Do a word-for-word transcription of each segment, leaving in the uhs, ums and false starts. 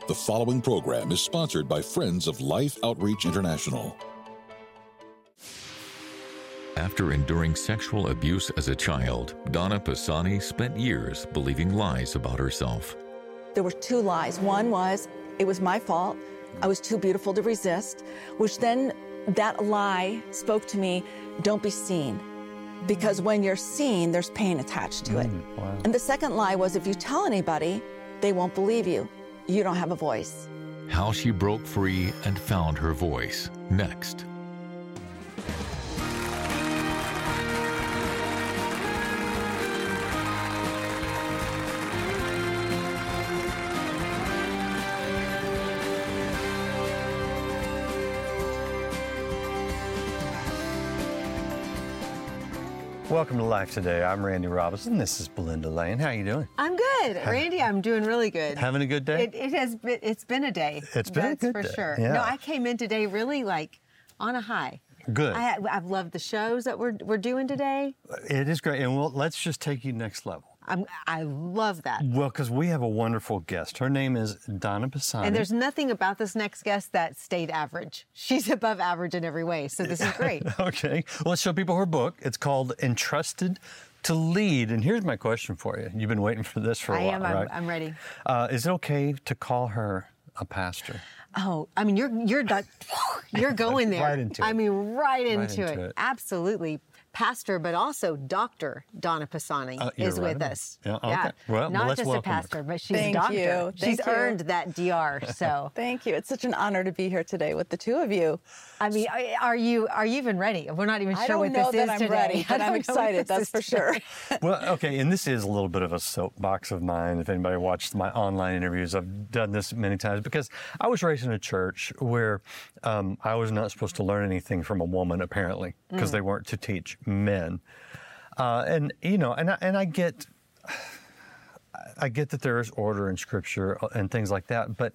The following program is sponsored by Friends of Life Outreach International. After enduring sexual abuse as a child, Donna Pisani spent years believing lies about herself. There were two lies. One was, it was my fault. I was too beautiful to resist, which then that lie spoke to me, don't be seen. Because when you're seen, there's pain attached to it. Mm, wow. And the second lie was, if you tell anybody, they won't believe you. You don't have a voice. How she broke free and found her voice. Next. Welcome to Life Today. I'm Randy Robinson. This is Belinda Lane. How you doing? I'm good, Randy. I'm doing really good. Having a good day? It, it has been. It's been a day. It's been That's a good for day. sure. Yeah. No, I came in today really like on a high. Good. I, I've loved the shows that we're we're doing today. It is great, and we'll, let's just take you next level. I'm, I love that. Well, because we have a wonderful guest. Her name is Donna Pisani. And there's nothing about this next guest that stayed average. She's above average in every way, so this is great. Okay. Well, let's show people her book. It's called Entrusted to Lead. And here's my question for you. You've been waiting for this for a I while, am. I'm, right? I'm ready. Uh, is it okay to call her a pastor? Oh, I mean, you're you're the, you're going there. Right into I it. mean, right into, into it. it. Absolutely. Pastor, but also Doctor Donna Pisani Uh, you're is right with about us. it. Yeah, okay. Well, not let's just a welcome her. pastor, but she's Thank a doctor. you. She's Thank you. earned that D R. So, Thank you. It's such an honor to be here today with the two of you. I mean, are you are you even ready? We're not even I sure don't what know this that is I'm today. ready, I but don't I'm know what excited, this that's is for sure. today. Well, okay, and this is a little bit of a soapbox of mine. If anybody watched my online interviews, I've done this many times because I was raised in a church where um, I was not supposed to learn anything from a woman, apparently, because Mm. they weren't to teach men. Uh, and you know, and I, and I get, I get that there is order in Scripture and things like that, but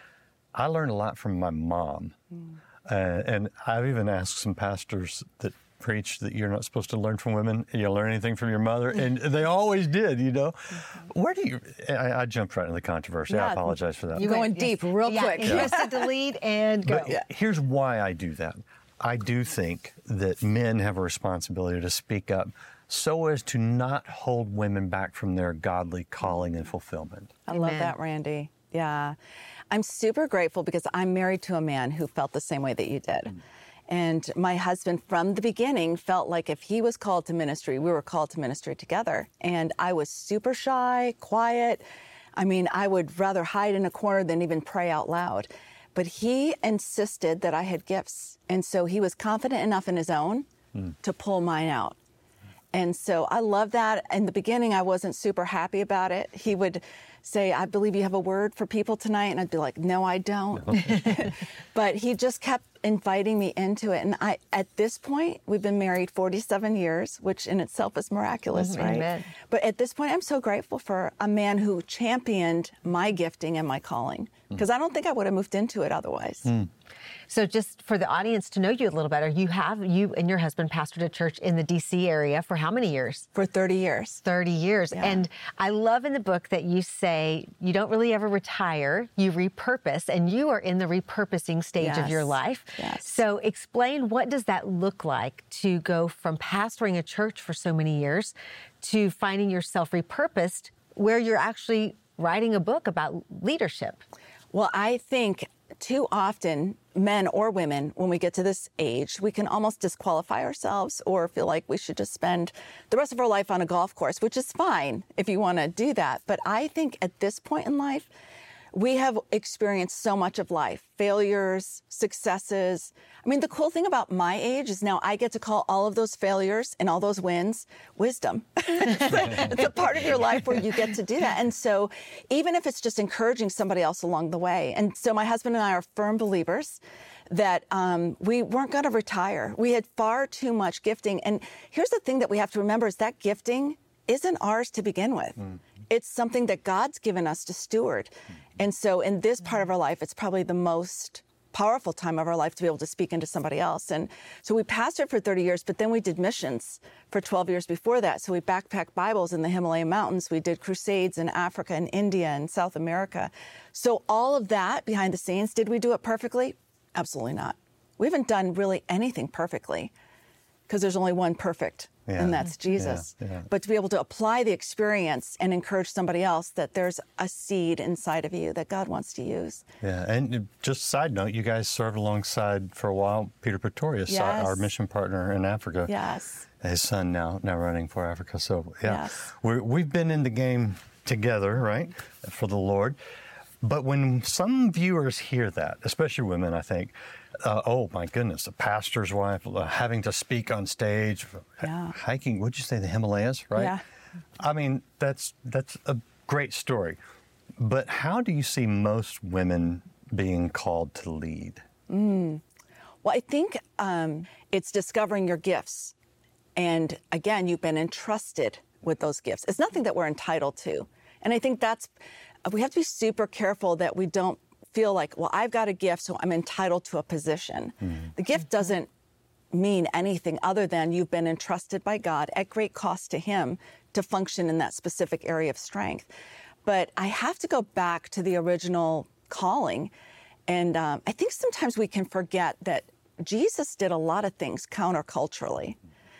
I learned a lot from my mom, mm. uh, and I've even asked some pastors that preach that you're not supposed to learn from women. You learn anything from your mother, and they always did. You know, mm-hmm. Where do you? I, I jumped right into the controversy. Yeah, I apologize for that. You're going Yes. deep, real yeah, quick. Interested to lead and go. But here's why I do that. I do think that men have a responsibility to speak up so as to not hold women back from their godly calling and fulfillment. I love Amen. that, Randy. Yeah. I'm super grateful because I'm married to a man who felt the same way that you did. Mm. And my husband, from the beginning, felt like if he was called to ministry, we were called to ministry together. And I was super shy, quiet. I mean, I would rather hide in a corner than even pray out loud. But he insisted that I had gifts. And so he was confident enough in his own mm. to pull mine out. And so I love that. In the beginning, I wasn't super happy about it. He would say, I believe you have a word for people tonight. And I'd be like, no, I don't. No. But he just kept inviting me into it. And I, at this point, we've been married forty-seven years, which in itself is miraculous, Mm-hmm. right? Amen. But at this point, I'm so grateful for a man who championed my gifting and my calling, because mm. I don't think I would have moved into it otherwise. Mm. So just for the audience to know you a little better, you have, you and your husband pastored a church in the D C area for how many years? For thirty years. thirty years. Yeah. And I love in the book that you say you don't really ever retire, you repurpose, and you are in the repurposing stage Yes. of your life. Yes. So explain, what does that look like to go from pastoring a church for so many years to finding yourself repurposed where you're actually writing a book about leadership? Well, I think too often, men or women, when we get to this age, we can almost disqualify ourselves or feel like we should just spend the rest of our life on a golf course, which is fine if you want to do that. But I think at this point in life, we have experienced so much of life, failures, successes. I mean, the cool thing about my age is now I get to call all of those failures and all those wins wisdom. It's a part of your life where you get to do that. And so even if it's just encouraging somebody else along the way. And so my husband and I are firm believers that um, we weren't going to retire. We had far too much gifting. And here's the thing that we have to remember is that gifting isn't ours to begin with. Mm. It's something that God's given us to steward. Mm. And so in this part of our life, it's probably the most powerful time of our life to be able to speak into somebody else. And so we pastored for thirty years, but then we did missions for twelve years before that. So we backpacked Bibles in the Himalayan mountains. We did crusades in Africa and India and South America. So all of that behind the scenes, did we do it perfectly? Absolutely not. We haven't done really anything perfectly because there's only one perfect. Yeah. And that's Jesus. Yeah, yeah. But to be able to apply the experience and encourage somebody else that there's a seed inside of you that God wants to use. Yeah, and just a side note, you guys served alongside for a while Peter Pretorius, Yes. our, our mission partner in Africa. Yes. His son now now running for Africa. So yeah, Yes. We're, we've been in the game together, right, for the Lord. But when some viewers hear that, especially women, I think, uh, oh my goodness, a pastor's wife uh, having to speak on stage, Yeah. h- hiking, what'd you say, the Himalayas, right? Yeah. I mean, that's that's a great story. But how do you see most women being called to lead? Mm. Well, I think um, it's discovering your gifts. And again, you've been entrusted with those gifts. It's nothing that we're entitled to. And I think that's, we have to be super careful that we don't feel like, well, I've got a gift, so I'm entitled to a position. Mm-hmm. The gift doesn't mean anything other than you've been entrusted by God at great cost to Him to function in that specific area of strength. But I have to go back to the original calling. And um, I think sometimes we can forget that Jesus did a lot of things counterculturally.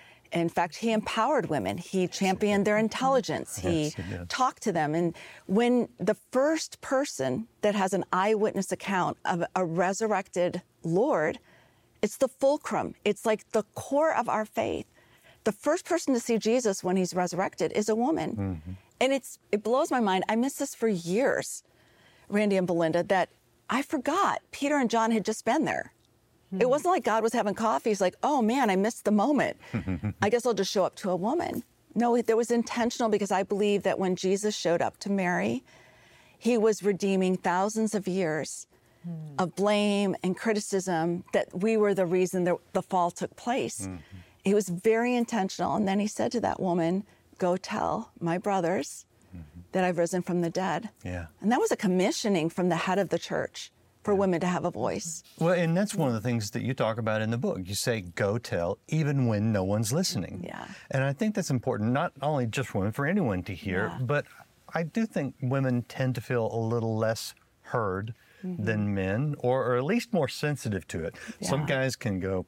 In fact, he empowered women. He championed their intelligence. He Yes, he did. talked to them. And when the first person that has an eyewitness account of a resurrected Lord, it's the fulcrum. It's like the core of our faith. The first person to see Jesus when he's resurrected is a woman. Mm-hmm. And it's it blows my mind. I missed this for years, Randy and Belinda, that I forgot Peter and John had just been there. Mm-hmm. It wasn't like God was having coffee. He's like, oh man, I missed the moment. I guess I'll just show up to a woman. No, it was intentional because I believe that when Jesus showed up to Mary, he was redeeming thousands of years mm. of blame and criticism that we were the reason the, the fall took place. Mm-hmm. He was very intentional. And then he said to that woman, go tell my brothers mm-hmm. that I've risen from the dead. Yeah. And that was a commissioning from the head of the church for yeah. women to have a voice. Well, and that's one of the things that you talk about in the book. You say, go tell, even when no one's listening. Yeah. And I think that's important, not only just women, for anyone to hear, yeah. but I do think women tend to feel a little less heard mm-hmm. than men, or, or at least more sensitive to it. Yeah. Some guys can go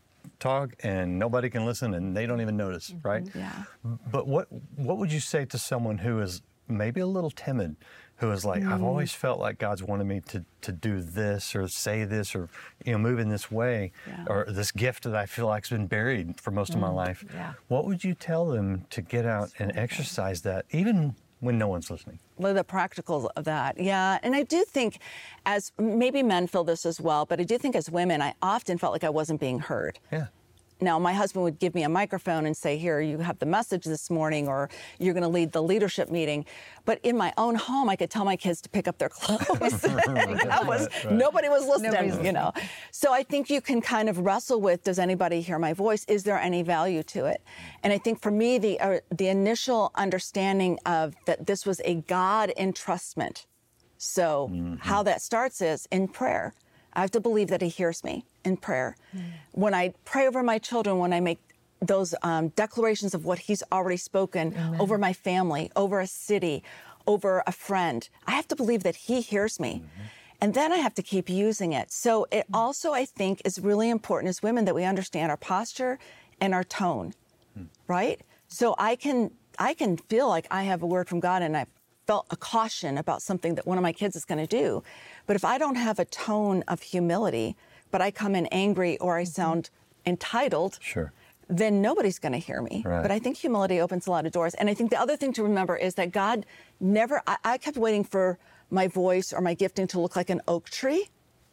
talk and nobody can listen and they don't even notice, mm-hmm. right? Yeah. But what what would you say to someone who is maybe a little timid, who is like, mm. I've always felt like God's wanted me to, to do this or say this or, you know, move in this way, yeah. or this gift that I feel like's been buried for most mm. of my life. Yeah. What would you tell them to get out and exercise that, even when no one's listening? Well, the practicals of that, yeah. And I do think, as maybe men feel this as well, but I do think as women, I often felt like I wasn't being heard. Yeah. Now, my husband would give me a microphone and say, here, you have the message this morning, or you're going to lead the leadership meeting. But in my own home, I could tell my kids to pick up their clothes. that was, right, right. Nobody was listening, Nobody's you know. Listening. So I think you can kind of wrestle with, does anybody hear my voice? Is there any value to it? And I think for me, the uh, the initial understanding of that this was a God entrustment. So mm-hmm. how that starts is in prayer. I have to believe that he hears me in prayer. Mm. When I pray over my children, when I make those um, declarations of what he's already spoken Amen. Over my family, over a city, over a friend, I have to believe that he hears me. Mm-hmm. And then I have to keep using it. So it mm. also, I think, is really important as women that we understand our posture and our tone, mm. right? So I can I can feel like I have a word from God and I felt a caution about something that one of my kids is going to do. But if I don't have a tone of humility, but I come in angry or I sound entitled, sure. then nobody's going to hear me. Right. But I think humility opens a lot of doors. And I think the other thing to remember is that God never, I, I kept waiting for my voice or my gifting to look like an oak tree.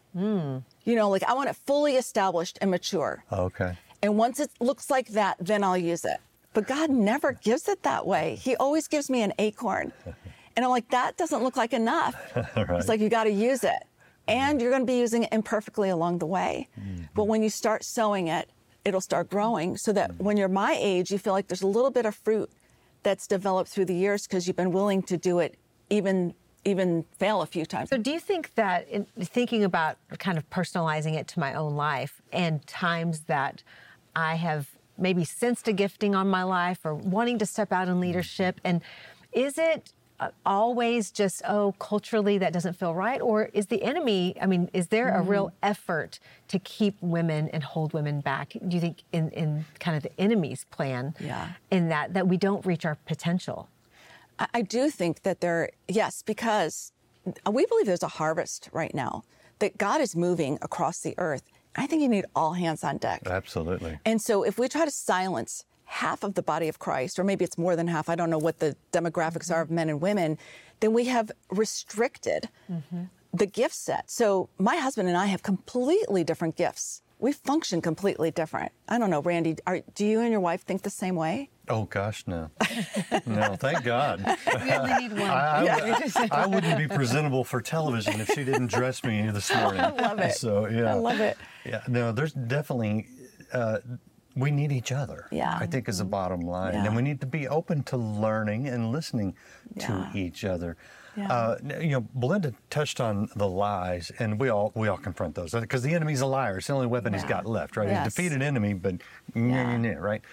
Mm. You know, like I want it fully established and mature. Okay. And once it looks like that, then I'll use it. But God never gives it that way. He always gives me an acorn. And I'm like, that doesn't look like enough. Right. It's like, you got to use it. And you're going to be using it imperfectly along the way. Mm-hmm. But when you start sowing it, it'll start growing so that mm-hmm. when you're my age, you feel like there's a little bit of fruit that's developed through the years because you've been willing to do it even even fail a few times. So do you think that, in thinking about kind of personalizing it to my own life and times that I have maybe sensed a gifting on my life or wanting to step out in leadership, and is it uh, always just, oh, culturally that doesn't feel right? Or is the enemy, I mean, is there a real effort to keep women and hold women back? Do you think in, in kind of the enemy's plan Yeah. in that, that we don't reach our potential? I, I do think that there, yes, because we believe there's a harvest right now, that God is moving across the earth. I think you need all hands on deck. Absolutely. And so if we try to silence half of the body of Christ, or maybe it's more than half, I don't know what the demographics mm-hmm. are of men and women, then we have restricted mm-hmm. the gift set. So my husband and I have completely different gifts. We function completely different. I don't know, Randy, are, do you and your wife think the same way? Oh, gosh, no. No, thank God. We only need one. I, I, Yeah. I wouldn't be presentable for television if she didn't dress me this morning. I love it. So, yeah. I love it. Yeah, no, there's definitely, uh, we need each other, Yeah. I think is the bottom line. Yeah. And we need to be open to learning and listening Yeah. to each other. Yeah. Uh, you know, Belinda touched on the lies, and we all we all confront those because the enemy's a liar. It's the only weapon he's Yeah. got left, right? Yes. He's a defeated enemy, but Yeah. yeah. yeah, right?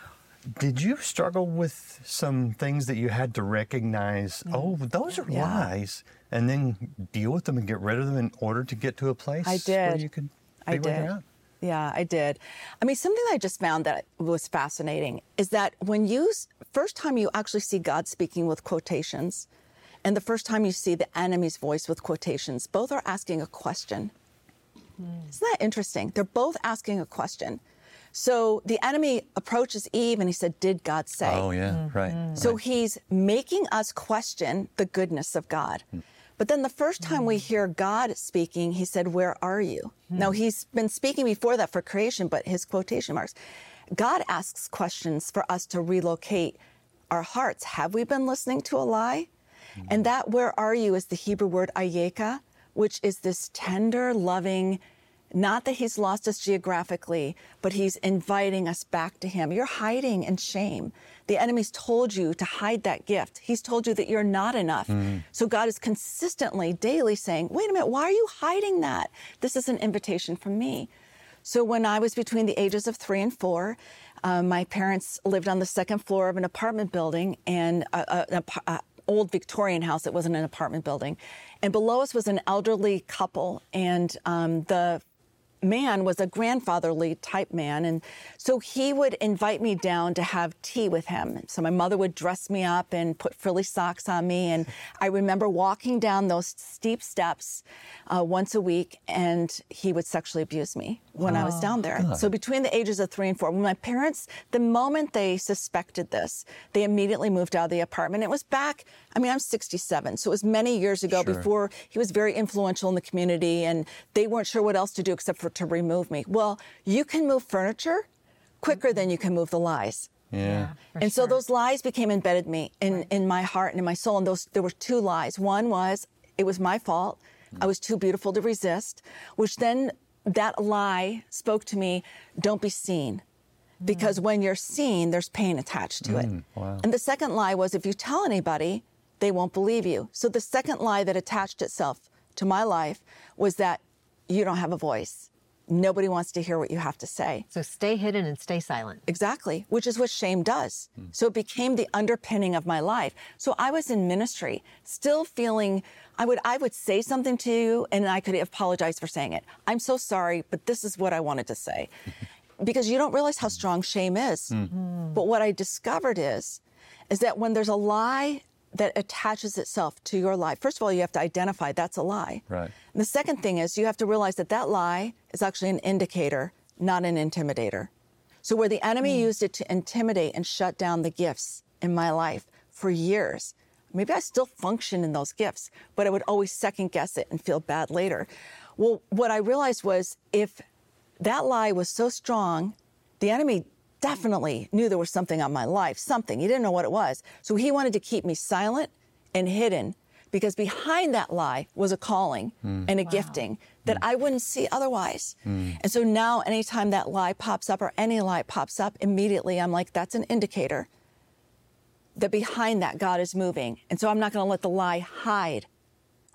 Did you struggle with some things that you had to recognize, oh, those are Yeah. lies, and then deal with them and get rid of them in order to get to a place I where did. you could be I where did. you're at? Yeah, I did. I mean, something that I just found that was fascinating is that when you, first time you actually see God speaking with quotations, and the first time you see the enemy's voice with quotations, both are asking a question. Mm. Isn't that interesting? They're both asking a question. So the enemy approaches Eve and he said, did God say? Oh, yeah, mm-hmm. right. So right. he's making us question the goodness of God. Mm. But then the first time we hear God speaking, he said, where are you? Mm. Now, he's been speaking before that for creation, but his quotation marks. God asks questions for us to relocate our hearts. Have we been listening to a lie? Mm. And that where are you is the Hebrew word ayeka, which is this tender, loving, not that he's lost us geographically, but he's inviting us back to him. You're hiding in shame. The enemy's told you to hide that gift. He's told you that you're not enough. Mm. So God is consistently, daily saying, wait a minute, why are you hiding that? This is an invitation from me. So when I was between the ages of three and four, um, my parents lived on the second floor of an apartment building, and a, a, a, a old Victorian house. It wasn't an apartment building. And below us was an elderly couple, and um, the man was a grandfatherly type man. And so he would invite me down to have tea with him. So my mother would dress me up and put frilly socks on me. And I remember walking down those steep steps uh, once a week, and he would sexually abuse me when oh, I was down there. God. So between the ages of three and four, when my parents, the moment they suspected this, they immediately moved out of the apartment. It was back, I mean, I'm sixty-seven, so it was many years ago sure. before he was very influential in the community, and they weren't sure what else to do except for to remove me. Well, you can move furniture quicker than you can move the lies. Yeah. yeah and sure. so those lies became embedded me in, right. in my heart and in my soul. And those there were two lies. One was it was my fault. Mm. I was too beautiful to resist, which then that lie spoke to me, don't be seen. Mm. Because when you're seen, there's pain attached to mm. it. Wow. And the second lie was if you tell anybody, they won't believe you. So the second lie that attached itself to my life was that you don't have a voice. Nobody wants to hear what you have to say. So stay hidden and stay silent. Exactly, which is what shame does. Mm. So it became the underpinning of my life. So I was in ministry, still feeling, I would I would say something to you and I could apologize for saying it. I'm so sorry, but this is what I wanted to say. Because you don't realize how strong shame is. Mm. But what I discovered is, is that when there's a lie that attaches itself to your life. First of all, you have to identify that's a lie. Right. And the second thing is you have to realize that that lie is actually an indicator, not an intimidator. So where the enemy mm. used it to intimidate and shut down the gifts in my life for years, maybe I still function in those gifts, but I would always second guess it and feel bad later. Well, what I realized was if that lie was so strong, the enemy definitely knew there was something on my life, something. He didn't know what it was. So he wanted to keep me silent and hidden because behind that lie was a calling mm. and a wow. gifting that mm. I wouldn't see otherwise. Mm. And so now anytime that lie pops up or any lie pops up, immediately I'm like, that's an indicator that behind that God is moving. And so I'm not going to let the lie hide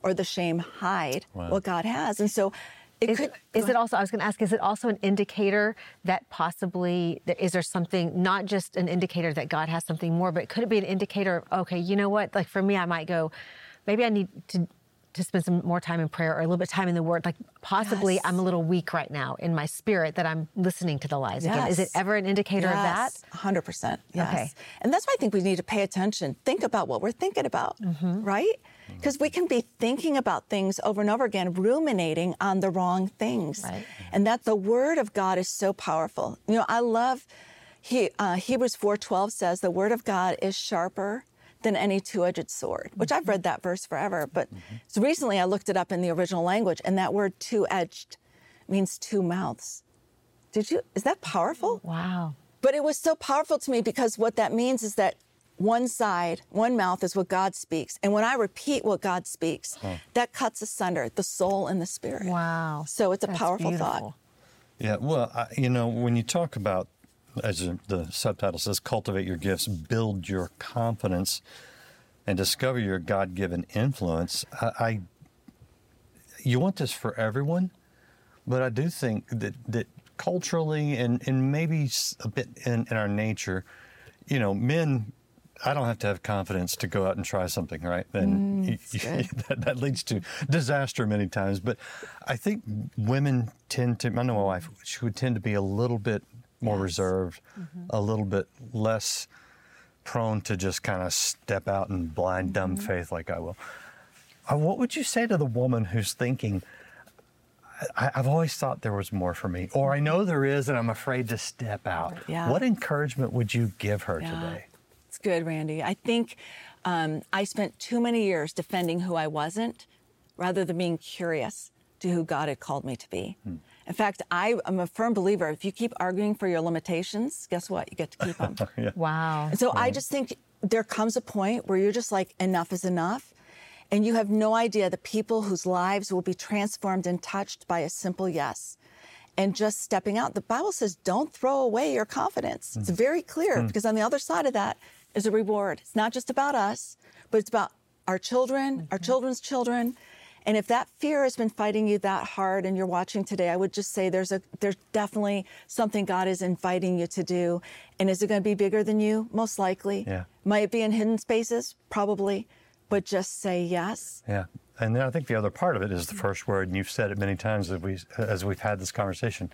or the shame hide Wow. what God has. And so it Is, could. is it also, I was going to ask, is it also an indicator that possibly, is there something, not just an indicator that God has something more, but could it be an indicator of, okay, you know what, like for me, I might go, maybe I need to to spend some more time in prayer or a little bit of time in the Word. Like possibly Yes. I'm a little weak right now in my spirit that I'm listening to the lies again. Is it Yes. ever an indicator of that? Yes, one hundred percent. Yes. Okay. And that's why I think we need to pay attention. Think about what we're thinking about, Mm-hmm. right? Because we can be thinking about things over and over again, ruminating on the wrong things. Right. And that the Word of God is so powerful. You know, I love, he, uh, Hebrews four twelve says, the Word of God is sharper than any two-edged sword, which I've read that verse forever. But so recently I looked it up in the original language, and that word two-edged means two mouths. Did you, is that powerful? Wow. But it was so powerful to me because what that means is that one side, one mouth is what God speaks. And when I repeat what God speaks, that cuts asunder the soul and the spirit. Wow. So it's a That's powerful beautiful. thought. Yeah, well, I, you know, when you talk about, as the subtitle says, cultivate your gifts, build your confidence, and discover your God-given influence, I, I you want this for everyone, but I do think that, that culturally and, and maybe a bit in, in our nature, you know, men, I don't have to have confidence to go out and try something, right? And Mm, you- you- that, that leads to disaster many times. But I think women tend to, I know my wife, she would tend to be a little bit more reserved, a little bit less prone to just kind of step out in blind, dumb faith like I will. Uh, what would you say to the woman who's thinking, I, I've always thought there was more for me, or I know there is and I'm afraid to step out? Yeah. What encouragement would you give her Yeah. today? It's good, Randy. I think um, I spent too many years defending who I wasn't rather than being curious to who God had called me to be. Hmm. In fact, I am a firm believer, if you keep arguing for your limitations, guess what? You get to keep them. Yeah. Wow. And so I just think there comes a point where you're just like, enough is enough. And you have no idea the people whose lives will be transformed and touched by a simple yes. And just stepping out. The Bible says, don't throw away your confidence. It's very clear because on the other side of that is a reward. It's not just about us, but it's about our children, our children's children. And if that fear has been fighting you that hard and you're watching today, I would just say there's a there's definitely something God is inviting you to do. And is it going to be bigger than you? Most likely. Yeah. Might it be in hidden spaces? Probably. But just say yes. Yeah. And then I think the other part of it is the first word, and you've said it many times as, we, as we've had this conversation,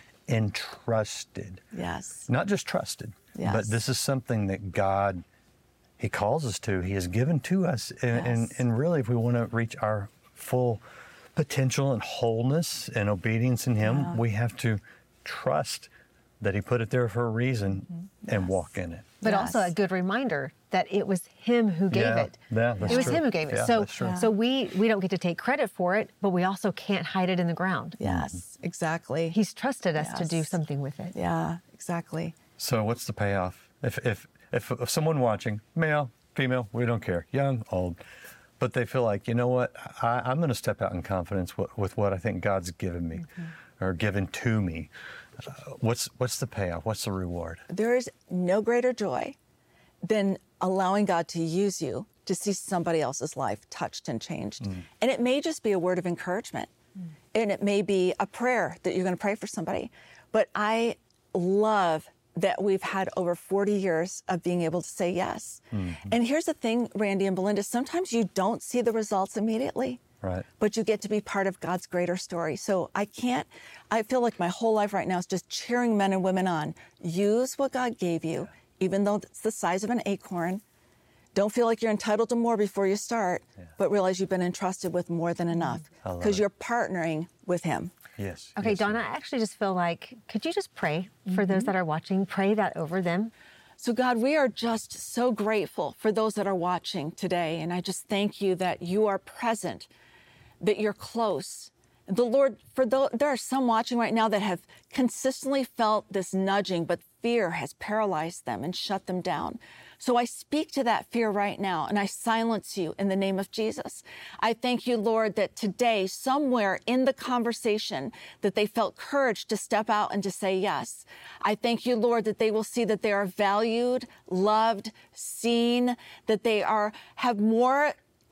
entrusted. Yes. Not just trusted, Yes. but this is something that God, He calls us to, He has given to us. And, and, Yes. and really, if we want to reach our full potential and wholeness and obedience in Him, Yeah. we have to trust that He put it there for a reason and Yes. walk in it. But Yes. also a good reminder that it was him who gave Yeah, it. yeah, that's it was true. him who gave it. Yeah, so that's true. so we we don't get to take credit for it, but we also can't hide it in the ground. Yes. Exactly. He's trusted us to do Yes. something with it. yeah, exactly. So what's the payoff? If, if, if, if someone watching, male, female, we don't care, young, old, but they feel like, you know what, I, I'm going to step out in confidence w- with what I think God's given me or given to me. Uh, what's, what's the payoff? What's the reward? There is no greater joy than allowing God to use you to see somebody else's life touched and changed. And it may just be a word of encouragement. And it may be a prayer that you're going to pray for somebody. But I love that we've had over forty years of being able to say yes. And here's the thing, Randy and Belinda, sometimes you don't see the results immediately. Right. But you get to be part of God's greater story. So I can't, I feel like my whole life right now is just cheering men and women on. Use what God gave you, even though it's the size of an acorn. Don't feel like you're entitled to more before you start, but realize you've been entrusted with more than enough I love because it. you're partnering with Him. Yes. Okay, yes. Donna, I actually just feel like, could you just pray for those that are watching? Pray that over them. So, God, we are just so grateful for those that are watching today. And I just thank you that you are present, that you're close. The Lord, for those, there are some watching right now that have consistently felt this nudging, but fear has paralyzed them and shut them down. So I speak to that fear right now and I silence you in the name of Jesus. I thank you, Lord, that today, somewhere in the conversation, that they felt courage to step out and to say yes. I thank you, Lord, that they will see that they are valued, loved, seen, that they are have more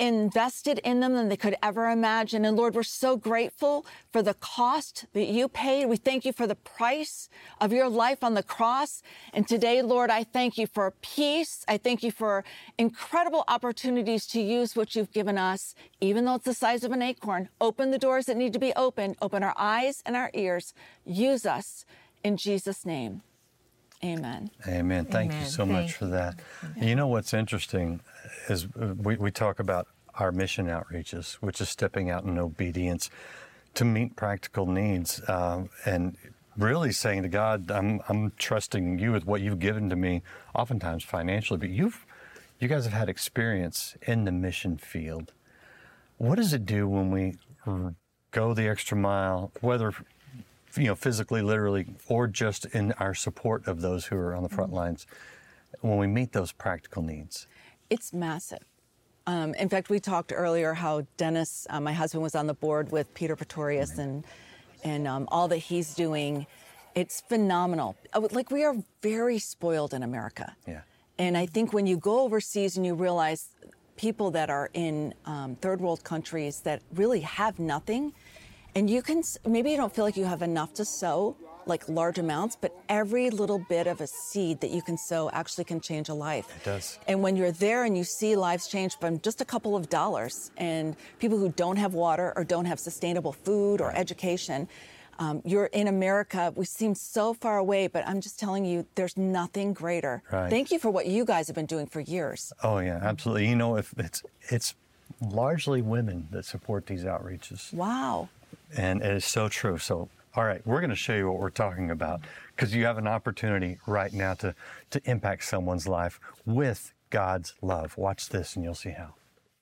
invested in them than they could ever imagine. And Lord, we're so grateful for the cost that you paid. We thank you for the price of your life on the cross. And today, Lord, I thank you for peace. I thank you for incredible opportunities to use what you've given us, even though it's the size of an acorn. Open the doors that need to be opened. Open our eyes and our ears. Use us in Jesus' name. Amen. Amen. Thank Amen. you so Thank much for that. You. you know what's interesting is we, we talk about our mission outreaches, which is stepping out in obedience to meet practical needs, uh, and really saying to God, I'm, I'm trusting you with what you've given to me, oftentimes financially, but you've, you guys have had experience in the mission field. What does it do when we go the extra mile, whether you know, physically, literally, or just in our support of those who are on the front lines, when we meet those practical needs? It's massive. Um, in fact, we talked earlier how Dennis, uh, my husband, was on the board with Peter Pretorius, mm-hmm. and and um, all that he's doing. It's phenomenal. Like, we are very spoiled in America. Yeah. And I think when you go overseas and you realize people that are in um, third world countries that really have nothing, and you can, maybe you don't feel like you have enough to sow, like large amounts, but every little bit of a seed that you can sow actually can change a life. It does. And when you're there and you see lives change from just a couple of dollars, and people who don't have water or don't have sustainable food or education, um, you're in America. We seem so far away, but I'm just telling you, there's nothing greater. Right. Thank you for what you guys have been doing for years. Oh yeah, absolutely. You know, if it's it's largely women that support these outreaches. Wow. And it is so true. So, all right, we're going to show you what we're talking about, because you have an opportunity right now to, to impact someone's life with God's love. Watch this and you'll see how.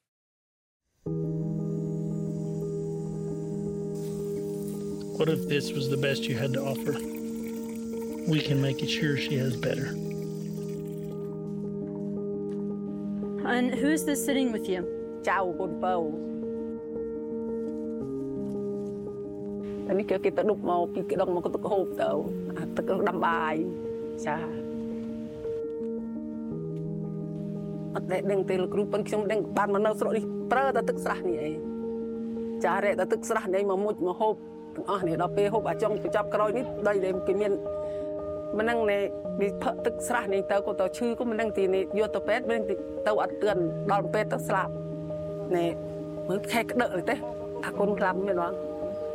What if this was the best you had to offer? We can make it sure she has better. And who's this sitting with you? Chào con Pau. Anh kêu cái tao đục màu, cái đông mà có tao hộp tao, tao đâm bài, cha. Ở đây đang từ lúc bên trong đang bàn mà nào sợi đi, prơ tao tức sራሕ này, cha rẻ tao tức sራሕ này mà một mà hộp, à này đó pe hộp ở trong cái chắp còi nít đây đây cái miền, mình đang này đi phật tức sራሕ này tao có tao chư có mình đang thì này vô tao pet mình tao ăn tiền đòn pet tao sạp, này mới khai cái đợi thế, à con làm như đó.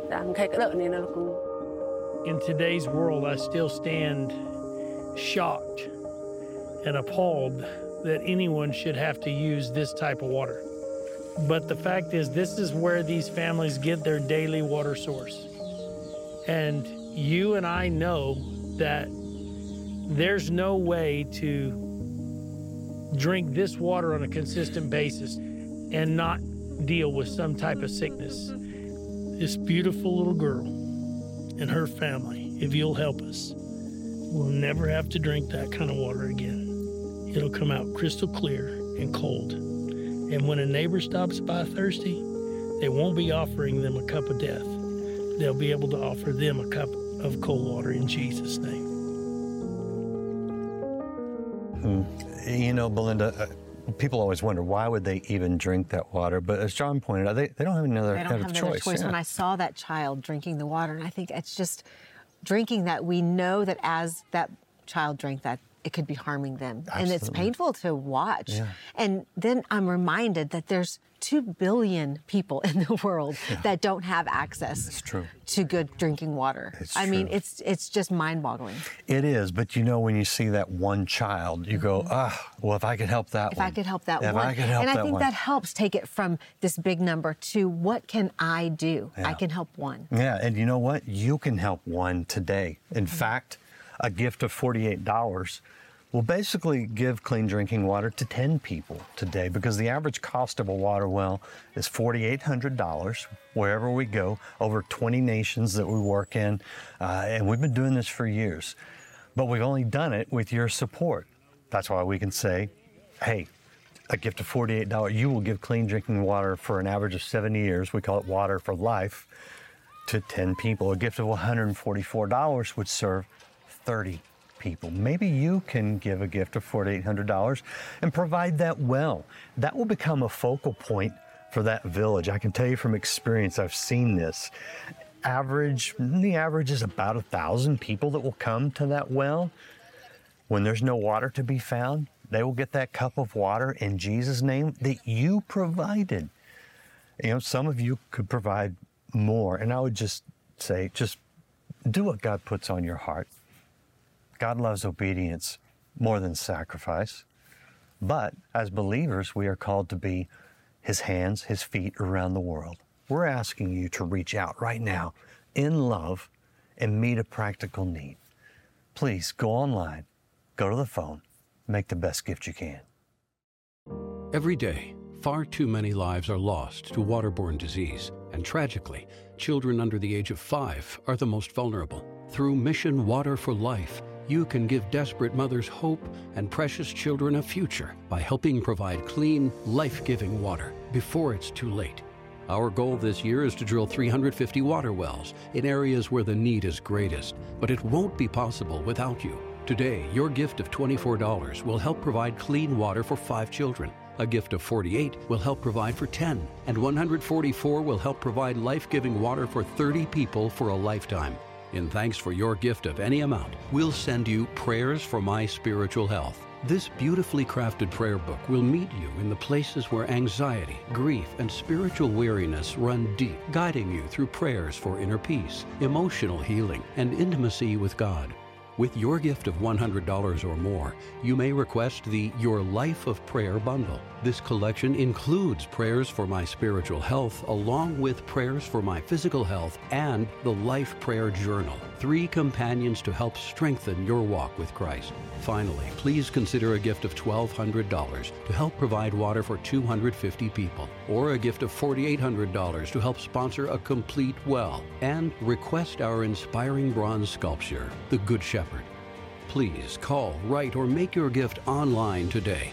In today's world, I still stand shocked and appalled that anyone should have to use this type of water. But the fact is, this is where these families get their daily water source. And you and I know that there's no way to drink this water on a consistent basis and not deal with some type of sickness. This beautiful little girl and her family, if you'll help us, will never have to drink that kind of water again. It'll come out crystal clear and cold. And when a neighbor stops by thirsty, they won't be offering them a cup of death. They'll be able to offer them a cup of cold water in Jesus' name. Hmm. You know, Belinda, uh, people always wonder, why would they even drink that water? But as John pointed out, they, they don't have another, they don't have another choice. choice. Yeah. When I saw that child drinking the water, and I think it's just drinking that, we know that as that child drank that, it could be harming them. Absolutely. And it's painful to watch. Yeah. And then I'm reminded that there's two billion people in the world yeah. that don't have access it's true. to good drinking water. It's I true. mean, it's it's just mind-boggling. It is, but you know, when you see that one child, you go, ah, well, if I could help that if one. I could help that if one. I could help and I that think one. that helps take it from this big number to what can I do? Yeah. I can help one. Yeah, and you know what? You can help one today. In mm-hmm. fact, a gift of forty-eight dollars will basically give clean drinking water to ten people today, because the average cost of a water well is four thousand eight hundred dollars wherever we go, over twenty nations that we work in, uh, and we've been doing this for years. But we've only done it with your support. That's why we can say, hey, a gift of forty-eight dollars, you will give clean drinking water for an average of seventy years. We call it Water for Life, to ten people. A gift of one hundred forty-four dollars would serve thirty people. Maybe you can give a gift of four thousand eight hundred dollars and provide that well. That will become a focal point for that village. I can tell you from experience, I've seen this. Average, the average is about a thousand people that will come to that well. When there's no water to be found, they will get that cup of water in Jesus' name that you provided. You know, some of you could provide more, and I would just say, just do what God puts on your heart. God loves obedience more than sacrifice. But as believers, we are called to be His hands, His feet around the world. We're asking you to reach out right now in love and meet a practical need. Please go online, go to the phone, make the best gift you can. Every day, far too many lives are lost to waterborne disease, and tragically, children under the age of five are the most vulnerable. Through Mission Water for Life, you can give desperate mothers hope and precious children a future by helping provide clean, life-giving water before it's too late. Our goal this year is to drill three hundred fifty water wells in areas where the need is greatest, but it won't be possible without you. Today, your gift of twenty-four dollars will help provide clean water for five children. A gift of forty-eight dollars will help provide for ten, and one hundred forty-four dollars will help provide life-giving water for thirty people for a lifetime. In thanks for your gift of any amount, we'll send you Prayers for My Spiritual Health. This beautifully crafted prayer book will meet you in the places where anxiety, grief, and spiritual weariness run deep, guiding you through prayers for inner peace, emotional healing, and intimacy with God. With your gift of one hundred dollars or more, you may request the Your Life of Prayer bundle. This collection includes Prayers for My Spiritual Health, along with Prayers for My Physical Health and the Life Prayer Journal, three companions to help strengthen your walk with Christ. Finally, please consider a gift of twelve hundred dollars to help provide water for two hundred fifty people, or a gift of four thousand eight hundred dollars to help sponsor a complete well, and request our inspiring bronze sculpture, The Good Shepherd. Please call, write, or make your gift online today.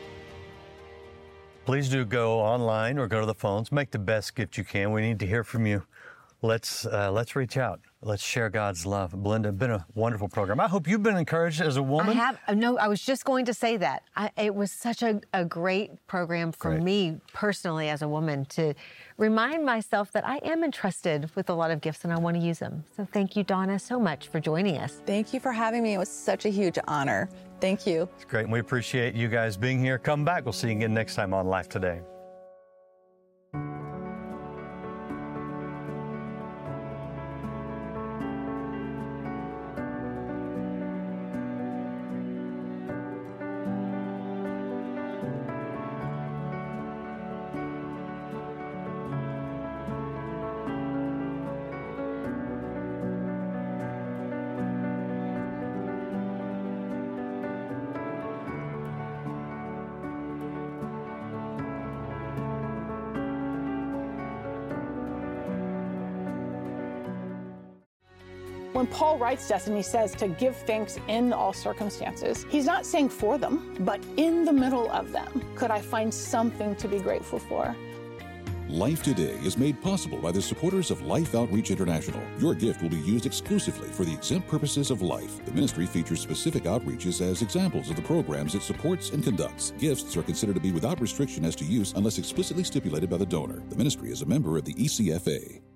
Please do go online or go to the phones. Make the best gift you can. We need to hear from you. Let's uh, let's reach out. Let's share God's love. Belinda, been a wonderful program. I hope you've been encouraged as a woman. I have. No, I was just going to say that. I, it was such a, a great program for Great. me personally as a woman to remind myself that I am entrusted with a lot of gifts and I want to use them. So thank you, Donna, so much for joining us. Thank you for having me. It was such a huge honor. Thank you. It's great, and we appreciate you guys being here. Come back. We'll see you again next time on Life Today. When Paul writes to us and he says to give thanks in all circumstances, he's not saying for them, but in the middle of them, could I find something to be grateful for? Life Today is made possible by the supporters of Life Outreach International. Your gift will be used exclusively for the exempt purposes of life. The ministry features specific outreaches as examples of the programs it supports and conducts. Gifts are considered to be without restriction as to use unless explicitly stipulated by the donor. The ministry is a member of the E C F A.